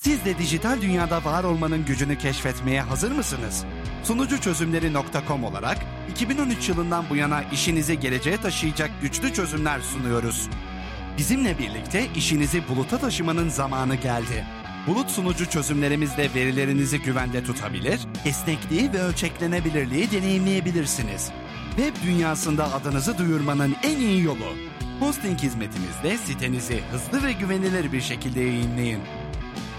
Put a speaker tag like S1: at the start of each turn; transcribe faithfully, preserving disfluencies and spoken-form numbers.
S1: Siz de dijital dünyada var olmanın gücünü keşfetmeye hazır mısınız? sunucu çözümleri nokta com olarak iki bin on üç yılından bu yana işinizi geleceğe taşıyacak güçlü çözümler sunuyoruz. Bizimle birlikte işinizi buluta taşımanın zamanı geldi. Bulut sunucu çözümlerimizle verilerinizi güvende tutabilir, esnekliği ve ölçeklenebilirliği deneyimleyebilirsiniz. Web dünyasında adınızı duyurmanın en iyi yolu. Hosting hizmetimizle sitenizi hızlı ve güvenilir bir şekilde yayınlayın.